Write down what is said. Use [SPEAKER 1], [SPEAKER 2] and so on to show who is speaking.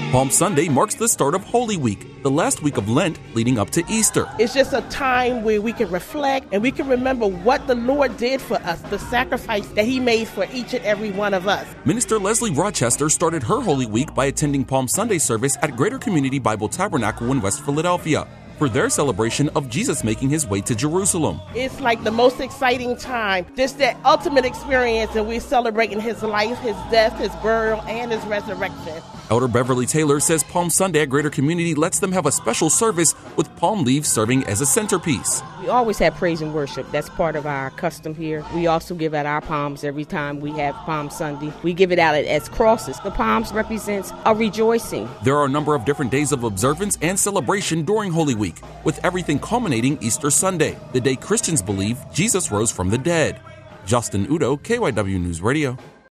[SPEAKER 1] Palm Sunday marks the start of Holy Week, the last week of Lent leading up to Easter.
[SPEAKER 2] It's just a time where we can reflect and we can remember what the Lord did for us, the sacrifice that he made for each and every one of us.
[SPEAKER 1] Minister Leslie Rochester started her Holy Week by attending Palm Sunday service at Greater Community Bible Tabernacle in West Philadelphia for their celebration of Jesus making his way to Jerusalem.
[SPEAKER 2] It's like the most exciting time, just that ultimate experience, and we're celebrating his life, his death, his burial, and his resurrection.
[SPEAKER 1] Elder Beverly Taylor says Palm Sunday at Greater Community lets them have a special service with palm leaves serving as a centerpiece.
[SPEAKER 3] We always have praise and worship. That's part of our custom here. We also give out our palms every time we have Palm Sunday. We give it out as crosses. The palms represents a rejoicing.
[SPEAKER 1] There are a number of different days of observance and celebration during Holy Week, with everything culminating Easter Sunday, the day Christians believe Jesus rose from the dead. Justin Udo, KYW News Radio.